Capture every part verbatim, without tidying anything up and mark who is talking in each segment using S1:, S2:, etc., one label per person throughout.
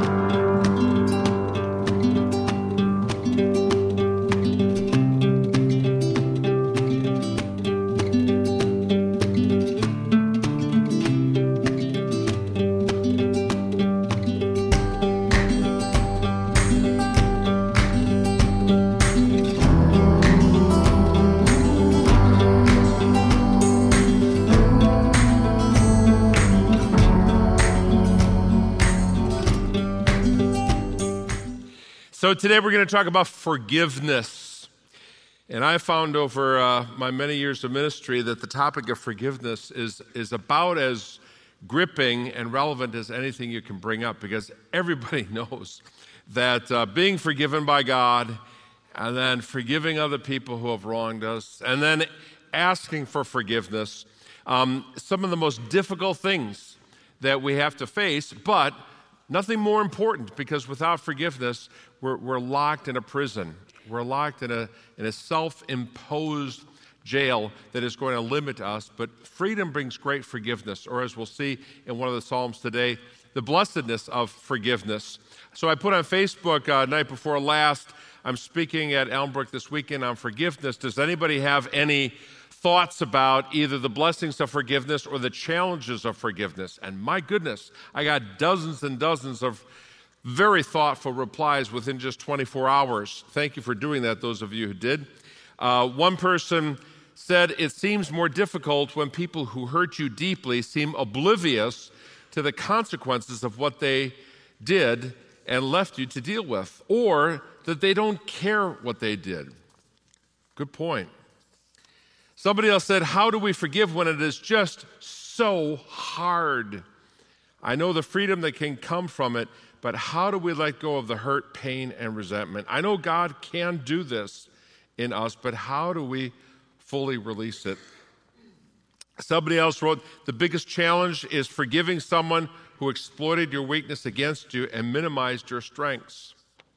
S1: So today we're going to talk about forgiveness. And I found over uh, my many years of ministry that the topic of forgiveness is, is about as gripping and relevant as anything you can bring up, because everybody knows that uh, being forgiven by God and then forgiving other people who have wronged us and then asking for forgiveness, um, some of the most difficult things that we have to face, but nothing more important, because without forgiveness, we're, we're locked in a prison. We're locked in a, in a self-imposed jail that is going to limit us. But freedom brings great forgiveness, or as we'll see in one of the Psalms today, the blessedness of forgiveness. So I put on Facebook uh, night before last, I'm speaking at Elmbrook this weekend on forgiveness. Does anybody have any thoughts about either the blessings of forgiveness or the challenges of forgiveness? And my goodness, I got dozens and dozens of very thoughtful replies within just twenty-four hours. Thank you for doing that, those of you who did. Uh, one person said, it seems more difficult when people who hurt you deeply seem oblivious to the consequences of what they did and left you to deal with, or that they don't care what they did. Good point. Somebody else said, how do we forgive when it is just so hard? I know the freedom that can come from it, but how do we let go of the hurt, pain, and resentment? I know God can do this in us, but how do we fully release it? Somebody else wrote, the biggest challenge is forgiving someone who exploited your weakness against you and minimized your strengths.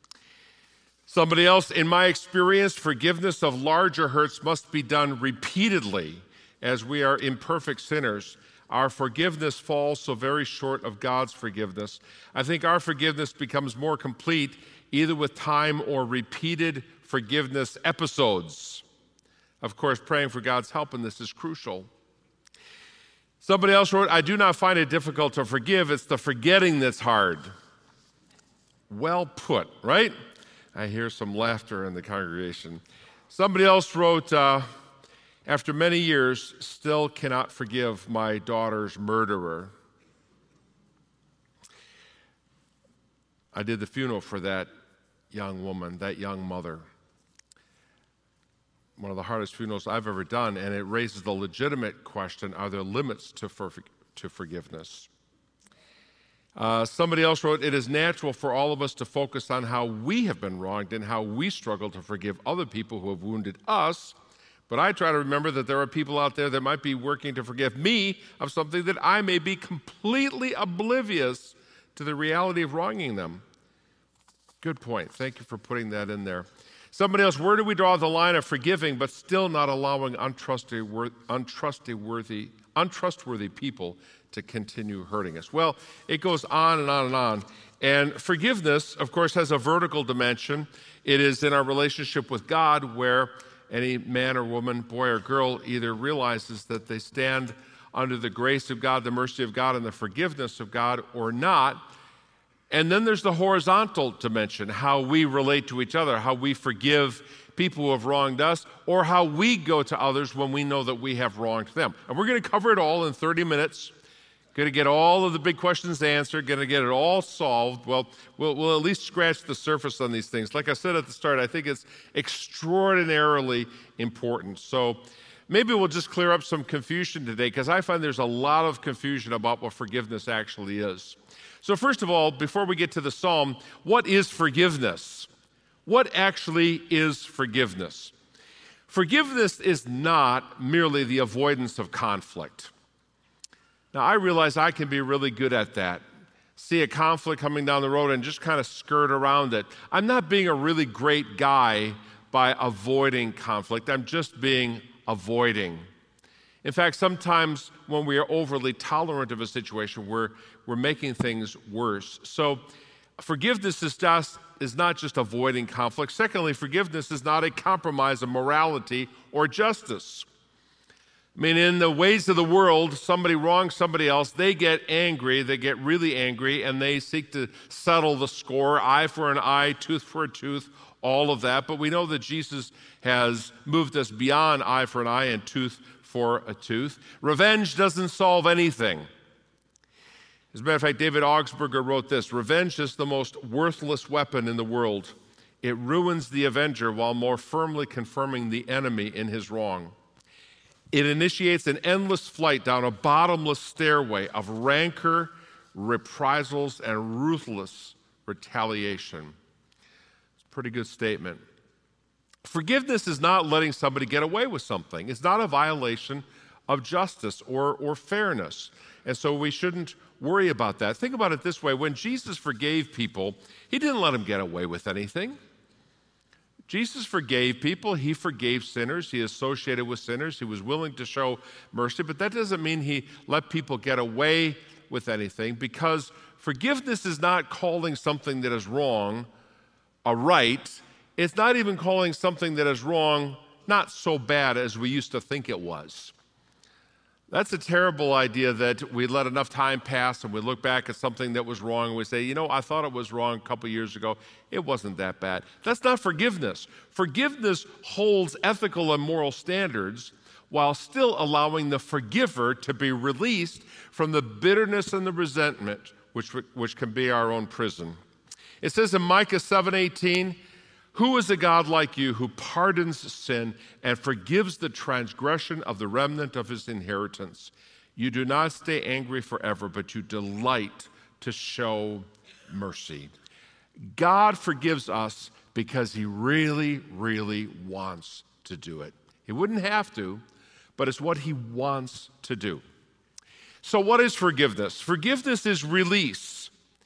S1: Somebody else, in my experience, forgiveness of larger hurts must be done repeatedly as we are imperfect sinners. Our forgiveness falls so very short of God's forgiveness. I think our forgiveness becomes more complete either with time or repeated forgiveness episodes. Of course, praying for God's help in this is crucial. Somebody else wrote, I do not find it difficult to forgive. It's the forgetting that's hard. Well put, right? I hear some laughter in the congregation. Somebody else wrote, uh, after many years, still cannot forgive my daughter's murderer. I did the funeral for that young woman, that young mother. One of the hardest funerals I've ever done, and it raises the legitimate question, are there limits to, for, to forgiveness? Uh, somebody else wrote, it is natural for all of us to focus on how we have been wronged and how we struggle to forgive other people who have wounded us. But I try to remember that there are people out there that might be working to forgive me of something that I may be completely oblivious to the reality of wronging them. Good point. Thank you for putting that in there. Somebody else, where do we draw the line of forgiving but still not allowing untrustworthy, untrustworthy, untrustworthy people to continue hurting us? Well, it goes on and on and on. And forgiveness, of course, has a vertical dimension. It is in our relationship with God where any man or woman, boy or girl, either realizes that they stand under the grace of God, the mercy of God, and the forgiveness of God, or not. And then there's the horizontal dimension, how we relate to each other, how we forgive people who have wronged us, or how we go to others when we know that we have wronged them. And we're going to cover it all in thirty minutes. Going to get all of the big questions answered, going to get it all solved. Well, well, we'll at least scratch the surface on these things. Like I said at the start, I think it's extraordinarily important. So maybe we'll just clear up some confusion today, because I find there's a lot of confusion about what forgiveness actually is. So first of all, before we get to the psalm, what is forgiveness? What actually is forgiveness? Forgiveness is not merely the avoidance of conflict. Now, I realize I can be really good at that. See a conflict coming down the road and just kind of skirt around it. I'm not being a really great guy by avoiding conflict. I'm just being avoiding. In fact, sometimes when we are overly tolerant of a situation, we're, we're making things worse. So Forgiveness is, just, is not just avoiding conflict. Secondly, forgiveness is not a compromise of morality or justice. I mean, in the ways of the world, somebody wrongs somebody else, they get angry, they get really angry, and they seek to settle the score, eye for an eye, tooth for a tooth, all of that. But we know that Jesus has moved us beyond eye for an eye and tooth for a tooth. Revenge doesn't solve anything. As a matter of fact, David Augsburger wrote this: revenge is the most worthless weapon in the world. It ruins the avenger while more firmly confirming the enemy in his wrong. It initiates an endless flight down a bottomless stairway of rancor, reprisals, and ruthless retaliation. It's a pretty good statement. Forgiveness is not letting somebody get away with something. It's not a violation of justice or, or fairness. And so we shouldn't worry about that. Think about it this way. When Jesus forgave people, he didn't let them get away with anything. Jesus forgave people. He forgave sinners. He associated with sinners. He was willing to show mercy, but that doesn't mean he let people get away with anything, because forgiveness is not calling something that is wrong a right. It's not even calling something that is wrong not so bad as we used to think it was. That's a terrible idea, that we let enough time pass and we look back at something that was wrong and we say, you know, I thought it was wrong a couple years ago. It wasn't that bad. That's not forgiveness. Forgiveness holds ethical and moral standards while still allowing the forgiver to be released from the bitterness and the resentment, which, which can be our own prison. It says in Micah seven eighteen, who is a God like you who pardons sin and forgives the transgression of the remnant of his inheritance? You do not stay angry forever, but you delight to show mercy. God forgives us because he really, really wants to do it. He wouldn't have to, but it's what he wants to do. So what is forgiveness? Forgiveness is release.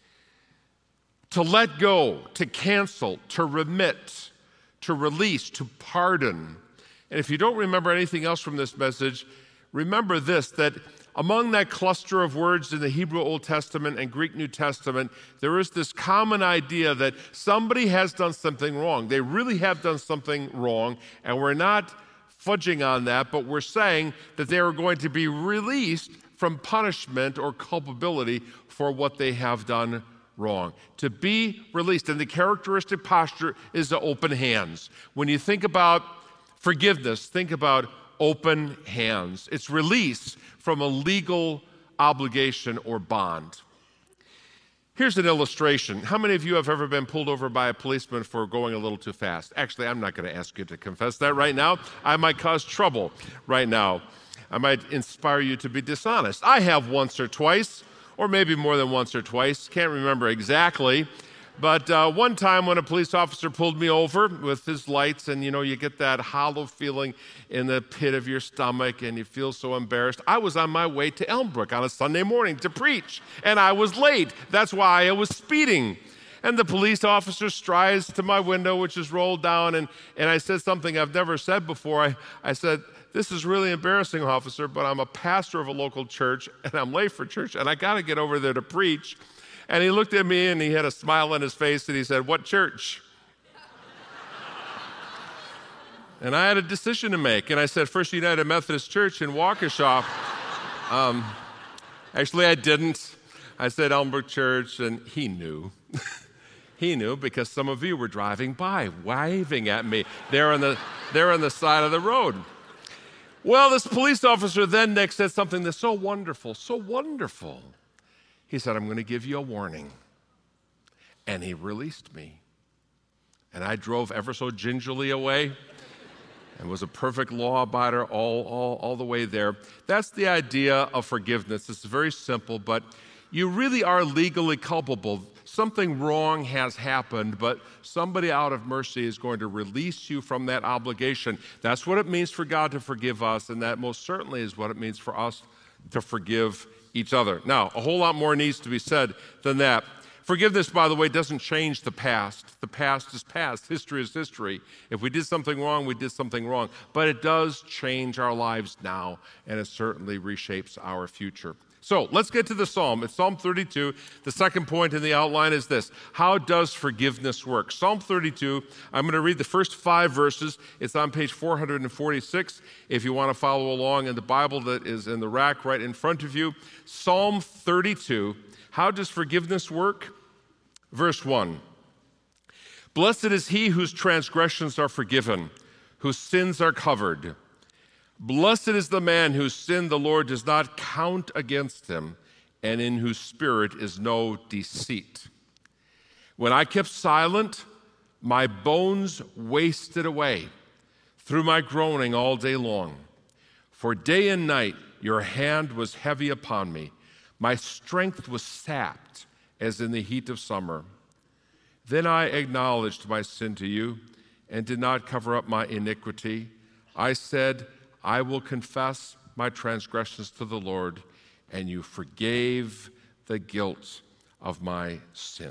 S1: To let go, to cancel, to remit, to release, to pardon. And if you don't remember anything else from this message, remember this, that among that cluster of words in the Hebrew Old Testament and Greek New Testament, there is this common idea that somebody has done something wrong. They really have done something wrong, and we're not fudging on that, but we're saying that they are going to be released from punishment or culpability for what they have done wrong. To be released. And the characteristic posture is the open hands. When you think about forgiveness, think about open hands. It's release from a legal obligation or bond. Here's an illustration. How many of you have ever been pulled over by a policeman for going a little too fast? Actually, I'm not going to ask you to confess that right now. I might cause trouble right now. I might inspire you to be dishonest. I have once or twice. Or maybe more than once or twice, can't remember exactly. But uh, one time when a police officer pulled me over with his lights, and you know, you get that hollow feeling in the pit of your stomach and you feel so embarrassed. I was on my way to Elmbrook on a Sunday morning to preach, and I was late. That's why I was speeding. And the police officer strides to my window, which is rolled down, and, and I said something I've never said before. I, I said, this is really embarrassing, officer, but I'm a pastor of a local church, and I'm late for church, and I got to get over there to preach. And he looked at me, and he had a smile on his face, and he said, what church? And I had a decision to make, and I said, First United Methodist Church in Waukesha. um, actually, I didn't. I said Elmbrook Church, and he knew. He knew because some of you were driving by, waving at me there on the, there on the side of the road. Well, this police officer then next said something that's so wonderful, so wonderful. He said, I'm going to give you a warning. And he released me. And I drove ever so gingerly away and was a perfect law-abider all, all, all the way there. That's the idea of forgiveness. It's very simple, but you really are legally culpable. Something wrong has happened, but somebody out of mercy is going to release you from that obligation. That's what it means for God to forgive us, and that most certainly is what it means for us to forgive each other. Now, a whole lot more needs to be said than that. Forgiveness, by the way, doesn't change the past. The past is past. History is history. If we did something wrong, we did something wrong. But it does change our lives now, and it certainly reshapes our future. So let's get to the psalm. It's Psalm thirty-two. The second point in the outline is this: how does forgiveness work? Psalm thirty-two, I'm going to read the first five verses. It's on page four hundred forty-six if you want to follow along in the Bible that is in the rack right in front of you. Psalm thirty-two, how does forgiveness work? Verse one, blessed is he whose transgressions are forgiven, whose sins are covered. Blessed is the man whose sin the Lord does not count against him, and in whose spirit is no deceit. When I kept silent, my bones wasted away through my groaning all day long. For day and night your hand was heavy upon me. My strength was sapped as in the heat of summer. Then I acknowledged my sin to you and did not cover up my iniquity. I said, I will confess my transgressions to the Lord, and you forgave the guilt of my sin.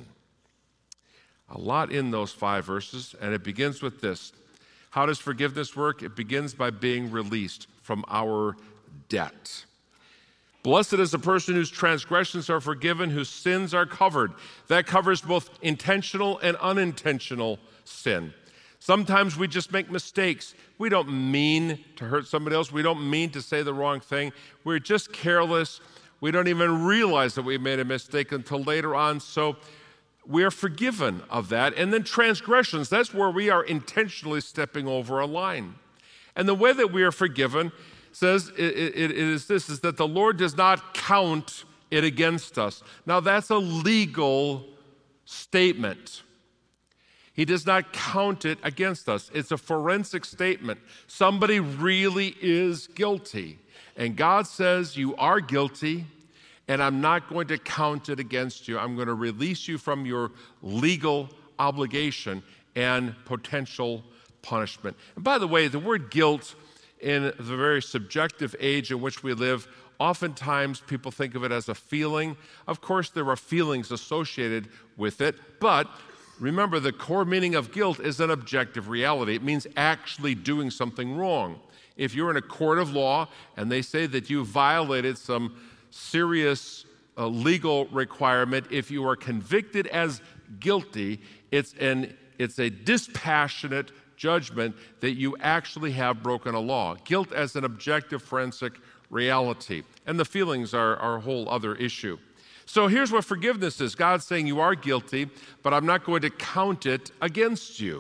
S1: A lot in those five verses, and it begins with this. How does forgiveness work? It begins by being released from our debt. Blessed is the person whose transgressions are forgiven, whose sins are covered. That covers both intentional and unintentional sin. Sometimes we just make mistakes. We don't mean to hurt somebody else. We don't mean to say the wrong thing. We're just careless. We don't even realize that we made a mistake until later on. So we are forgiven of that. And then transgressions, that's where we are intentionally stepping over a line. And the way that we are forgiven says it, it, it is this, is that the Lord does not count it against us. Now that's a legal statement. He does not count it against us. It's a forensic statement. Somebody really is guilty. And God says, you are guilty, and I'm not going to count it against you. I'm going to release you from your legal obligation and potential punishment. And by the way, the word guilt in the very subjective age in which we live, oftentimes people think of it as a feeling. Of course, there are feelings associated with it, but remember, the core meaning of guilt is an objective reality. It means actually doing something wrong. If you're in a court of law and they say that you violated some serious uh, legal requirement, if you are convicted as guilty, it's an it's a dispassionate judgment that you actually have broken a law. Guilt as an objective forensic reality. And the feelings are, are a whole other issue. So here's what forgiveness is. God's saying you are guilty, but I'm not going to count it against you.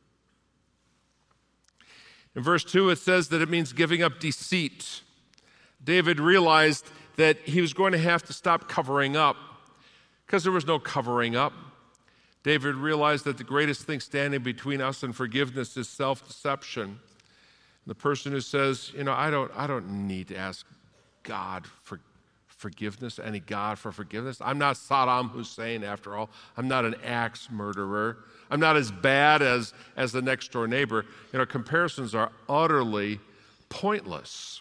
S1: In verse two, it says that it means giving up deceit. David realized that he was going to have to stop covering up because there was no covering up. David realized that the greatest thing standing between us and forgiveness is self-deception. The person who says, you know, I don't, I don't need to ask God for forgiveness, any God for forgiveness. I'm not Saddam Hussein, after all. I'm not an axe murderer. I'm not as bad as, as the next door neighbor. You know, comparisons are utterly pointless.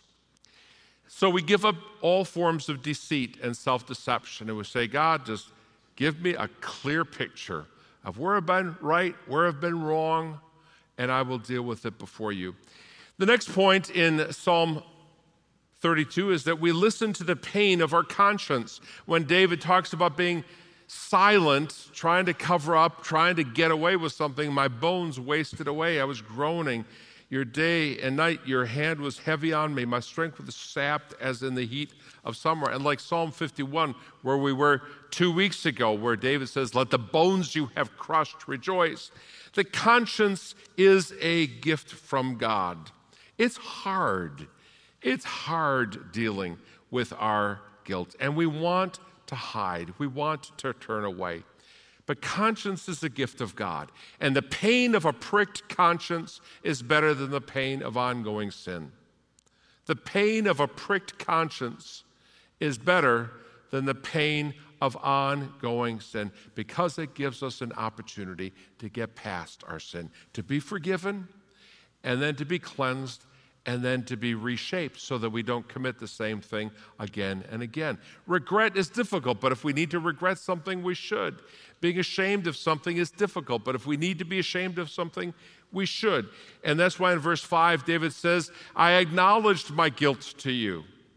S1: So we give up all forms of deceit and self-deception, and we say, God, just give me a clear picture of where I've been right, where I've been wrong, and I will deal with it before you. The next point in Psalm thirty-two is that we listen to the pain of our conscience. When David talks about being silent, trying to cover up, trying to get away with something, my bones wasted away. I was groaning. Your day and night, your hand was heavy on me. My strength was sapped as in the heat of summer. And like Psalm fifty-one, where we were two weeks ago, where David says, let the bones you have crushed rejoice. The conscience is a gift from God. It's hard. It's hard dealing with our guilt. And we want to hide. We want to turn away. But conscience is a gift of God. And the pain of a pricked conscience is better than the pain of ongoing sin. The pain of a pricked conscience is better than the pain of ongoing sin because it gives us an opportunity to get past our sin, to be forgiven, and then to be cleansed, and then to be reshaped so that we don't commit the same thing again and again. Regret is difficult, but if we need to regret something, we should. Being ashamed of something is difficult, but if we need to be ashamed of something, we should. And that's why in verse five, David says, I acknowledged my guilt to you.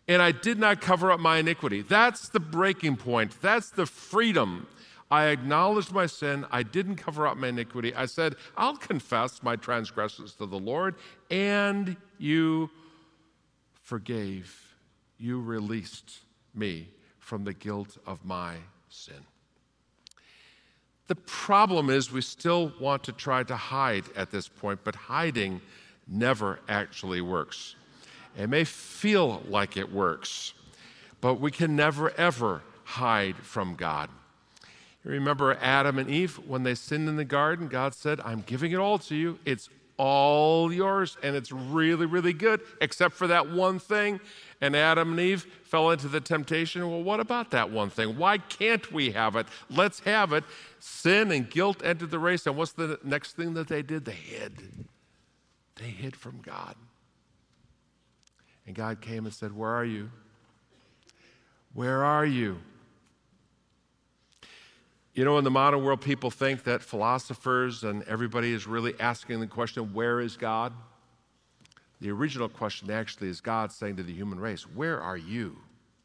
S1: and I did not cover up my iniquity. That's the breaking point. That's the freedom. I acknowledged my sin. I didn't cover up my iniquity. I said, I'll confess my transgressions to the Lord, and you forgave. You released me from the guilt of my sin. The problem is we still want to try to hide at this point, but hiding never actually works. It may feel like it works, but we can never, ever hide from God. You remember Adam and Eve, when they sinned in the garden, God said, I'm giving it all to you. It's all yours, and it's really, really good, except for that one thing. And Adam and Eve fell into the temptation. Well, what about that one thing? Why can't we have it? Let's have it. Sin and guilt entered the race, and what's the next thing that they did? They hid. They hid from God. And God came and said, where are you? Where are you? You know, in the modern world, people think that philosophers and everybody is really asking the question, where is God? The original question actually is God saying to the human race, where are you?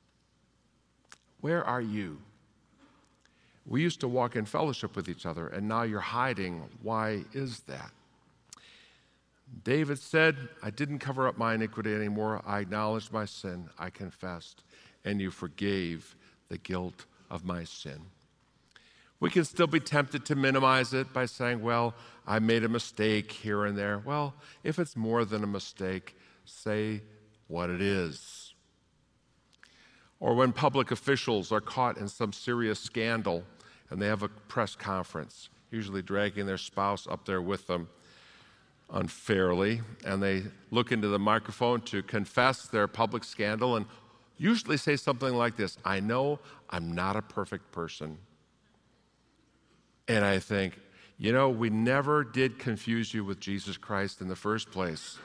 S1: Where are you? We used to walk in fellowship with each other, and now you're hiding. Why is that? David said, I didn't cover up my iniquity anymore. I acknowledged my sin. I confessed, and you forgave the guilt of my sin. We can still be tempted to minimize it by saying, well, I made a mistake here and there. Well, if it's more than a mistake, say what it is. Or when public officials are caught in some serious scandal and they have a press conference, usually dragging their spouse up there with them unfairly, and they look into the microphone to confess their public scandal and usually say something like this, I know I'm not a perfect person. And I think, you know, we never did confuse you with Jesus Christ in the first place.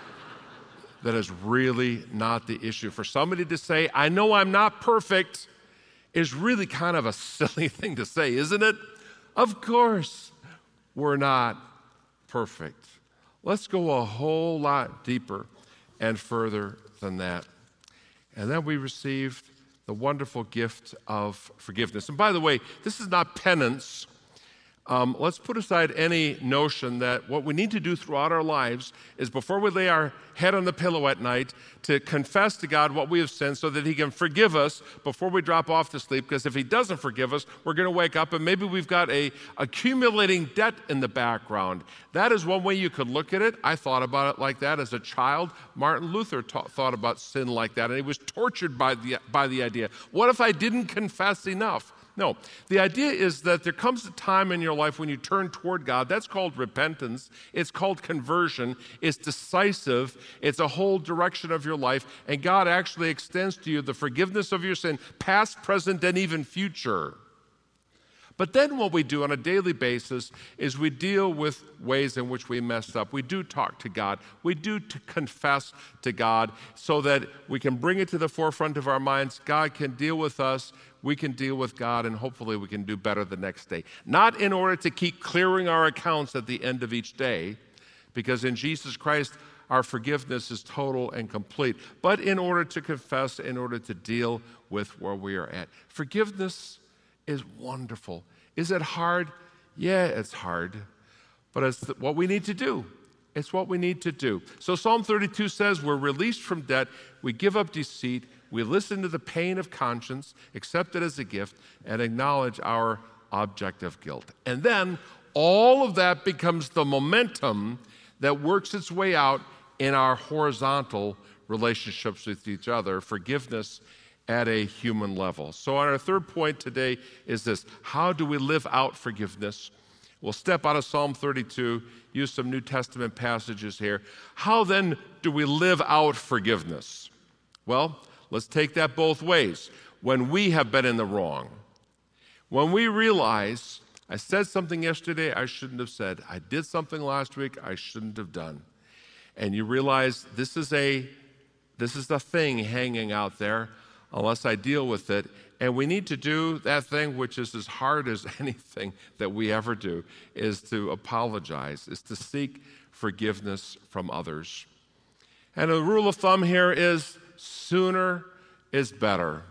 S1: That is really not the issue. For somebody to say, I know I'm not perfect, is really kind of a silly thing to say, isn't it? Of course, we're not perfect. Let's go a whole lot deeper and further than that. And then we received the wonderful gift of forgiveness. And by the way, this is not penance. Um, let's put aside any notion that what we need to do throughout our lives is before we lay our head on the pillow at night to confess to God what we have sinned so that he can forgive us before we drop off to sleep, because if he doesn't forgive us, we're going to wake up and maybe we've got a accumulating debt in the background. That is one way you could look at it. I thought about it like that as a child. Martin Luther ta- thought about sin like that, and he was tortured by the, by the idea. What if I didn't confess enough? No, the idea is that there comes a time in your life when you turn toward God. That's called repentance. It's called conversion. It's decisive. It's a whole direction of your life. And God actually extends to you the forgiveness of your sin, past, present, and even future. But then what we do on a daily basis is we deal with ways in which we messed up. We do talk to God. We do to confess to God so that we can bring it to the forefront of our minds. God can deal with us. We can deal with God, and hopefully we can do better the next day. Not in order to keep clearing our accounts at the end of each day, because in Jesus Christ, our forgiveness is total and complete, but in order to confess, in order to deal with where we are at. Forgiveness is wonderful. Is it hard? Yeah, it's hard, but it's what we need to do. It's what we need to do. So Psalm thirty-two says we're released from debt, we give up deceit, we listen to the pain of conscience, accept it as a gift, and acknowledge our object of guilt. And then all of that becomes the momentum that works its way out in our horizontal relationships with each other, forgiveness at a human level. So our third point today is this: how do we live out forgiveness? We'll step out of Psalm thirty-two, use some New Testament passages here. How then do we live out forgiveness? Well, let's take that both ways. When we have been in the wrong, when we realize, I said something yesterday I shouldn't have said, I did something last week I shouldn't have done, and you realize this is a this is the thing hanging out there unless I deal with it, and we need to do that thing which is as hard as anything that we ever do, is to apologize, is to seek forgiveness from others. And a rule of thumb here is sooner is better.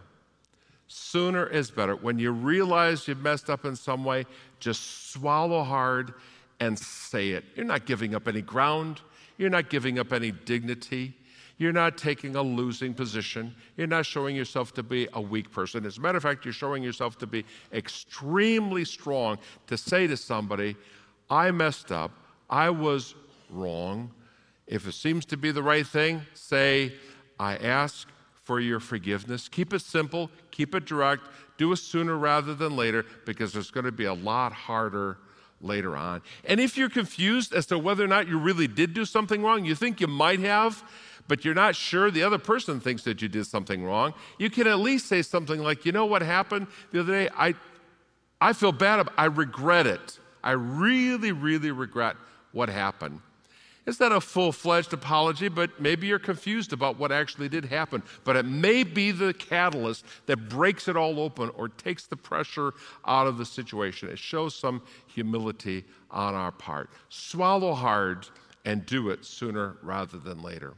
S1: Sooner is better. When you realize you've messed up in some way, just swallow hard and say it. You're not giving up any ground. You're not giving up any dignity. You're not taking a losing position. You're not showing yourself to be a weak person. As a matter of fact, you're showing yourself to be extremely strong to say to somebody, I messed up. I was wrong. If it seems to be the right thing, say, I ask for your forgiveness. Keep it simple. Keep it direct. Do it sooner rather than later, because it's going to be a lot harder later on. And if you're confused as to whether or not you really did do something wrong, you think you might have, but you're not sure, the other person thinks that you did something wrong, you can at least say something like, you know what happened the other day? I, I feel bad about it. I regret it. I really, really regret what happened. It's not a full-fledged apology, but maybe you're confused about what actually did happen. But it may be the catalyst that breaks it all open or takes the pressure out of the situation. It shows some humility on our part. Swallow hard and do it sooner rather than later.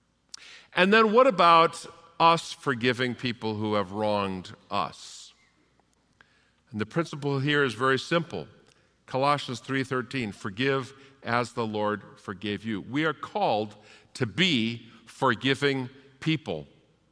S1: And then what about us forgiving people who have wronged us? And the principle here is very simple. Colossians three thirteen, forgive as the Lord forgave you. We are called to be forgiving people.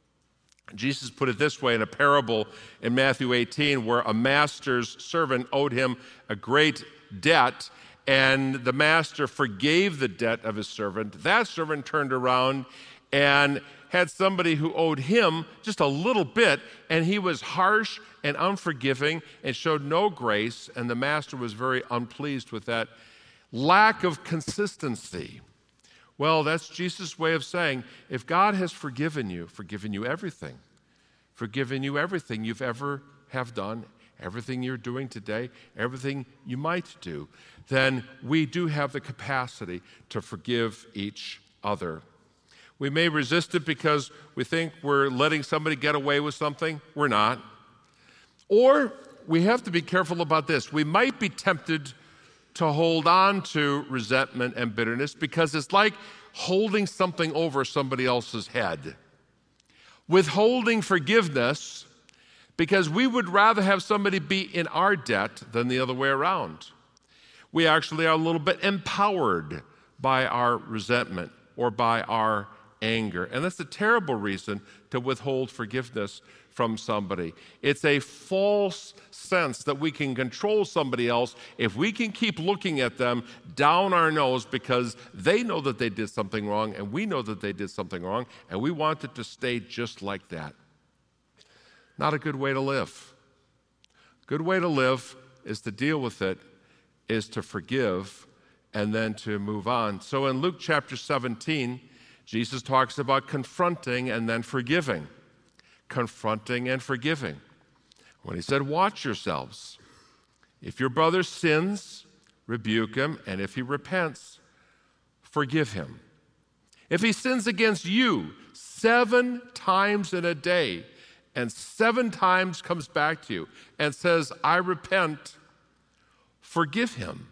S1: Jesus put it this way in a parable in Matthew eighteen, where a master's servant owed him a great debt, and the master forgave the debt of his servant. That servant turned around and had somebody who owed him just a little bit, and he was harsh and unforgiving and showed no grace, and the master was very unpleased with that lack of consistency. Well, that's Jesus' way of saying, if God has forgiven you, forgiven you everything, forgiven you everything you've ever have done, everything you're doing today, everything you might do, then we do have the capacity to forgive each other. We may resist it because we think we're letting somebody get away with something. We're not. Or we have to be careful about this. We might be tempted to hold on to resentment and bitterness because it's like holding something over somebody else's head. Withholding forgiveness because we would rather have somebody be in our debt than the other way around. We actually are a little bit empowered by our resentment or by our anger. And that's a terrible reason to withhold forgiveness from somebody. It's a false sense that we can control somebody else if we can keep looking at them down our nose because they know that they did something wrong and we know that they did something wrong and we want it to stay just like that. Not a good way to live. A good way to live is to deal with it, is to forgive, and then to move on. So in Luke chapter seventeen, Jesus talks about confronting and then forgiving. Confronting and forgiving. When he said, watch yourselves. If your brother sins, rebuke him, and if he repents, forgive him. If he sins against you seven times in a day, and seven times comes back to you and says, I repent, forgive him.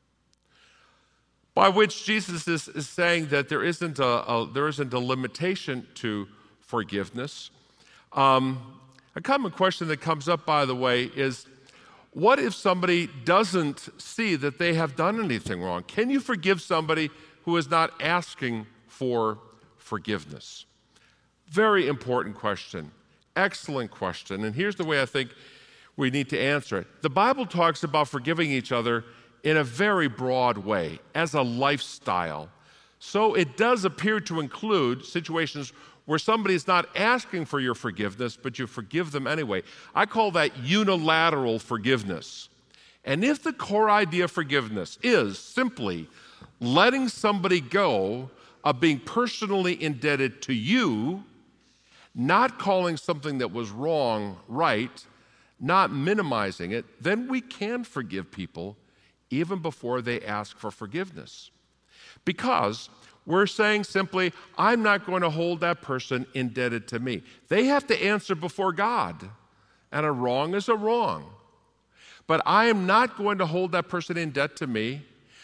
S1: By which Jesus is, is saying that there isn't a, a, there isn't a limitation to forgiveness. Um, a common question that comes up, by the way, is what if somebody doesn't see that they have done anything wrong? Can you forgive somebody who is not asking for forgiveness? Very important question. Excellent question. And here's the way I think we need to answer it. The Bible talks about forgiving each other in a very broad way, as a lifestyle. So it does appear to include situations where somebody's not asking for your forgiveness, but you forgive them anyway. I call that unilateral forgiveness. And if the core idea of forgiveness is simply letting somebody go of being personally indebted to you, not calling something that was wrong right, not minimizing it, then we can forgive people even before they ask for forgiveness. Because we're saying simply, I'm not going to hold that person indebted to me. They have to answer before God, and a wrong is a wrong. But I am not going to hold that person in debt to me.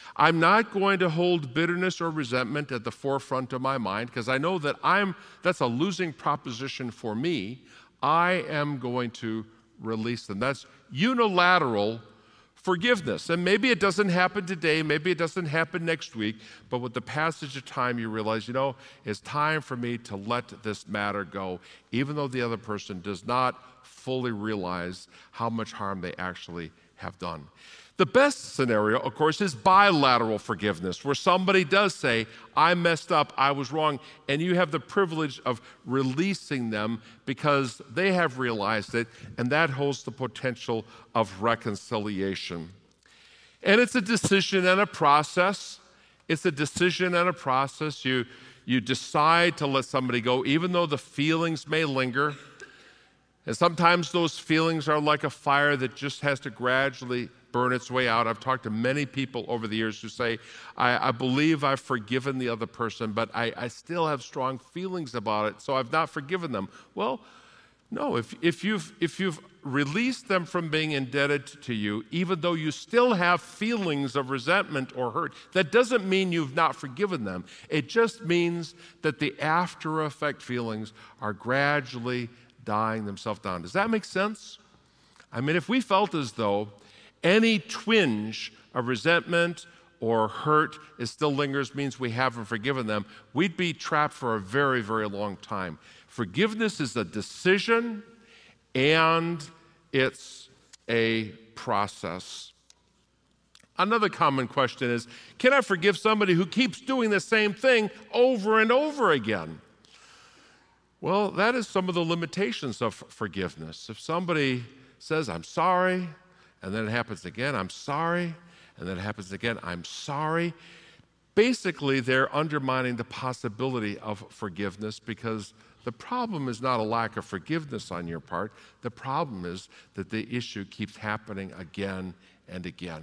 S1: I'm not going to hold bitterness or resentment at the forefront of my mind because I know that I'm that's a losing proposition for me. I am going to release them. That's unilateral forgiveness. And maybe it doesn't happen today, maybe it doesn't happen next week, but with the passage of time, you realize, you know, it's time for me to let this matter go, even though the other person does not fully realize how much harm they actually have done. The best scenario, of course, is bilateral forgiveness, where somebody does say, I messed up, I was wrong, and you have the privilege of releasing them because they have realized it, and that holds the potential of reconciliation. And it's a decision and a process. It's a decision and a process. You, you decide to let somebody go, even though the feelings may linger. And sometimes those feelings are like a fire that just has to gradually burn its way out. I've talked to many people over the years who say, I, I believe I've forgiven the other person, but I, I still have strong feelings about it, so I've not forgiven them. Well, no, if, if, you've, if you've released them from being indebted to you, even though you still have feelings of resentment or hurt, that doesn't mean you've not forgiven them. It just means that the after effect feelings are gradually dying themselves down. Does that make sense? I mean, if we felt as though any twinge of resentment or hurt is still lingers, means we haven't forgiven them, we'd be trapped for a very, very long time. Forgiveness is a decision and it's a process. Another common question is, can I forgive somebody who keeps doing the same thing over and over again? Well, that is some of the limitations of forgiveness. If somebody says, I'm sorry, and then it happens again, I'm sorry, and then it happens again, I'm sorry. Basically, they're undermining the possibility of forgiveness because the problem is not a lack of forgiveness on your part. The problem is that the issue keeps happening again and again.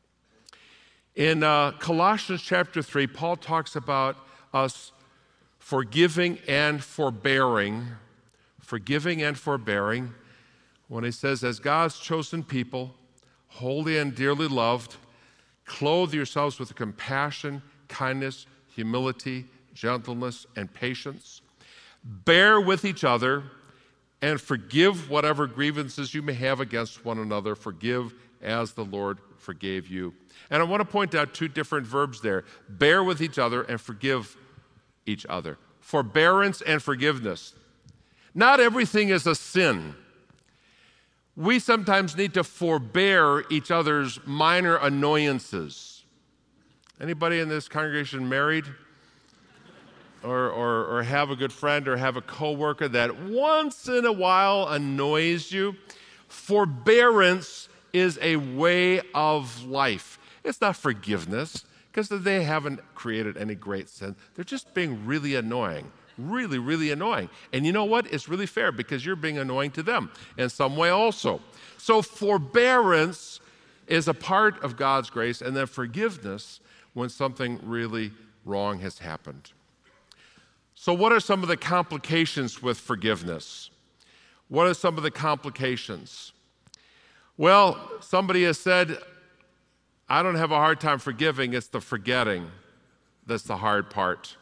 S1: In uh, Colossians chapter three, Paul talks about us forgiving and forbearing, forgiving and forbearing, when he says, as God's chosen people, holy and dearly loved, clothe yourselves with compassion, kindness, humility, gentleness, and patience. Bear with each other and forgive whatever grievances you may have against one another. Forgive as the Lord forgave you. And I want to point out two different verbs there. Bear with each other and forgive each other. Forbearance and forgiveness. Not everything is a sin. We sometimes need to forbear each other's minor annoyances. Anybody in this congregation married? Or, or, or have a good friend or have a coworker that once in a while annoys you? Forbearance is a way of life. It's not forgiveness, because they haven't created any great sin. They're just being really annoying. Really, really annoying. And you know what? It's really fair because you're being annoying to them in some way also. So forbearance is a part of God's grace, and then forgiveness when something really wrong has happened. So what are some of the complications with forgiveness? What are some of the complications? Well, somebody has said, I don't have a hard time forgiving, it's the forgetting that's the hard part.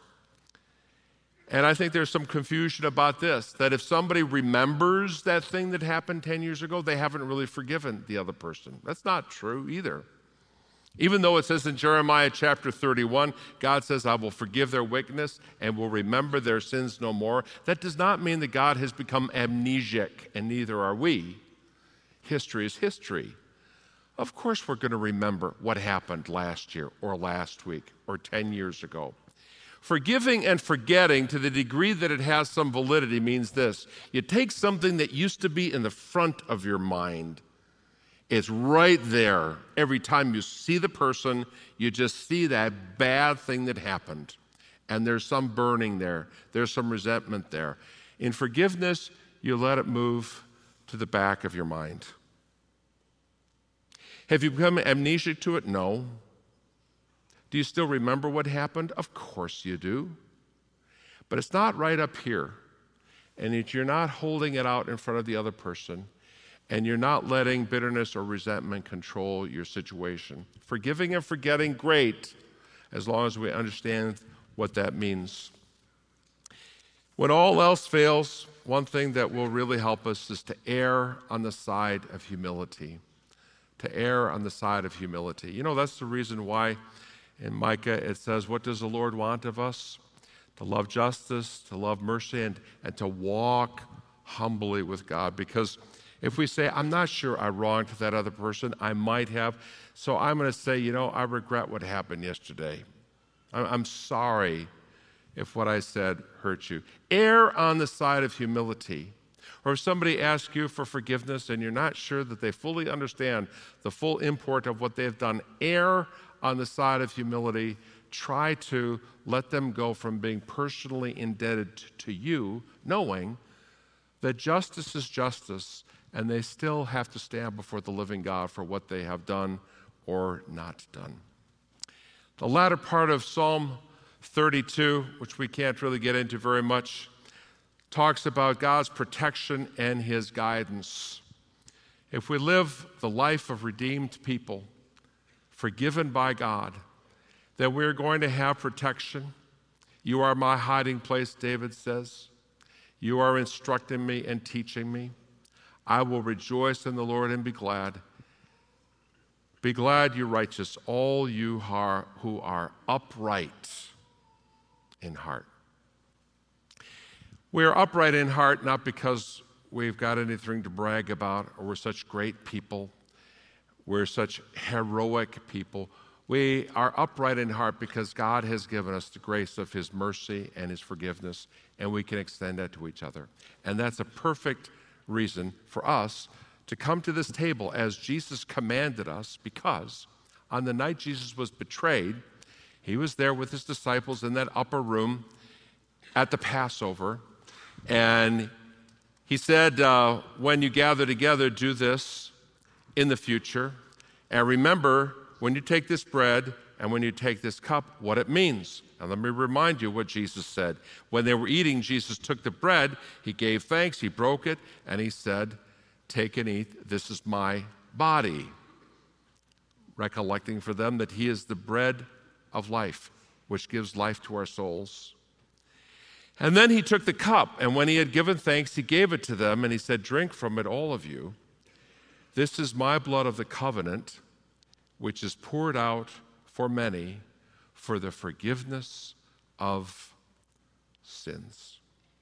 S1: And I think there's some confusion about this, that if somebody remembers that thing that happened ten years ago, they haven't really forgiven the other person. That's not true either. Even though it says in Jeremiah chapter thirty-one, God says, I will forgive their wickedness and will remember their sins no more. That does not mean that God has become amnesiac, and neither are we. History is history. Of course we're going to remember what happened last year or last week or ten years ago. Forgiving and forgetting to the degree that it has some validity means this. You take something that used to be in the front of your mind. It's right there. Every time you see the person, you just see that bad thing that happened. And there's some burning there. There's some resentment there. In forgiveness, you let it move to the back of your mind. Have you become amnesiac to it? No. Do you still remember what happened? Of course you do. But it's not right up here. And if you're not holding it out in front of the other person, and you're not letting bitterness or resentment control your situation. Forgiving and forgetting, great, as long as we understand what that means. When all else fails, one thing that will really help us is to err on the side of humility. To err on the side of humility. You know, that's the reason why in Micah it says, what does the Lord want of us? To love justice, to love mercy, and, and to walk humbly with God. Because if we say, I'm not sure I wronged that other person, I might have, so I'm going to say, you know, I regret what happened yesterday. I'm sorry if what I said hurt you. Err on the side of humility. Or if somebody asks you for forgiveness and you're not sure that they fully understand the full import of what they've done, err on the side of humility. Try to let them go from being personally indebted to you, knowing that justice is justice, and they still have to stand before the living God for what they have done or not done. The latter part of Psalm thirty-two, which we can't really get into very much, talks about God's protection and his guidance. If we live the life of redeemed people, forgiven by God, then we're going to have protection. You are my hiding place, David says. You are instructing me and teaching me. I will rejoice in the Lord and be glad. Be glad, you righteous, all you who are upright in heart. We are upright in heart not because we've got anything to brag about or we're such great people. We're such heroic people. We are upright in heart because God has given us the grace of his mercy and his forgiveness, and we can extend that to each other. And that's a perfect reason for us to come to this table as Jesus commanded us, because on the night Jesus was betrayed, he was there with his disciples in that upper room at the Passover, and he said, uh, when you gather together, do this in the future, and remember when you take this bread and when you take this cup, what it means. And let me remind you what Jesus said. When they were eating, Jesus took the bread, he gave thanks, he broke it, and he said, take and eat, this is my body. Recollecting for them that he is the bread of life, which gives life to our souls. And then he took the cup, and when he had given thanks, he gave it to them, and he said, drink from it, all of you. This is my blood of the covenant, which is poured out for many for the forgiveness of sins.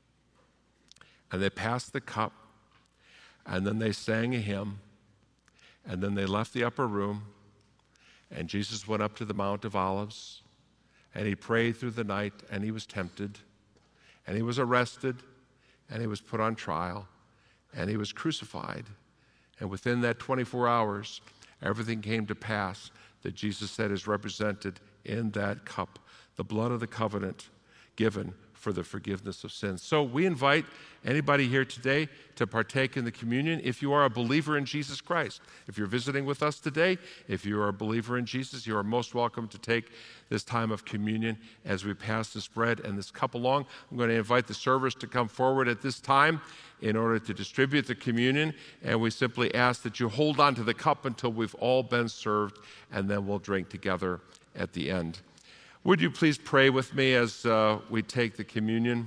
S1: And they passed the cup, and then they sang a hymn, and then they left the upper room, and Jesus went up to the Mount of Olives, and he prayed through the night, and he was tempted, and he was arrested, and he was put on trial, and he was crucified. And within that twenty-four hours, everything came to pass that Jesus said is represented in that cup, the blood of the covenant given for the forgiveness of sins. So we invite anybody here today to partake in the communion if you are a believer in Jesus Christ. If you're visiting with us today, if you are a believer in Jesus, you are most welcome to take this time of communion as we pass this bread and this cup along. I'm going to invite the servers to come forward at this time in order to distribute the communion, and we simply ask that you hold on to the cup until we've all been served, and then we'll drink together at the end. Would you please pray with me as uh, we take the communion?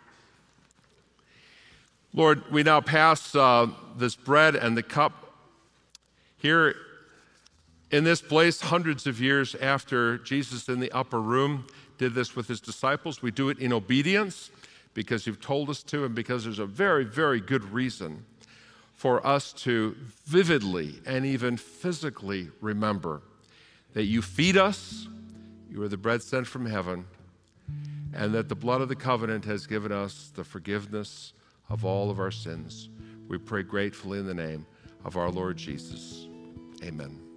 S1: Lord, we now pass uh, this bread and the cup here in this place hundreds of years after Jesus in the upper room did this with his disciples. We do it in obedience because you've told us to, and because there's a very, very good reason for us to vividly and even physically remember that you feed us, you are the bread sent from heaven, and that the blood of the covenant has given us the forgiveness of all of our sins. We pray gratefully in the name of our Lord Jesus. Amen.